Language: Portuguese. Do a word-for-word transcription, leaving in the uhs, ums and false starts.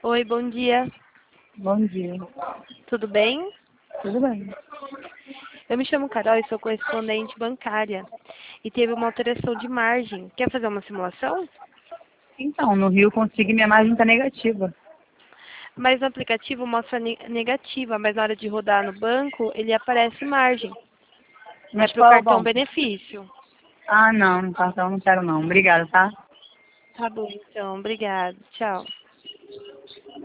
Oi, bom dia. Bom dia. Tudo bem? Tudo bem? Eu me chamo Carol e sou correspondente bancária. E teve uma alteração de margem. Quer fazer uma simulação? Então, no Rio Consigo minha margem está negativa. Mas no aplicativo mostra ne- negativa, mas na hora de rodar no banco, ele aparece margem. É Mas para o qual é o cartão banco? benefício. Ah, não, no cartão não quero não. Obrigada, tá? Tá bom, então. Obrigada. Tchau.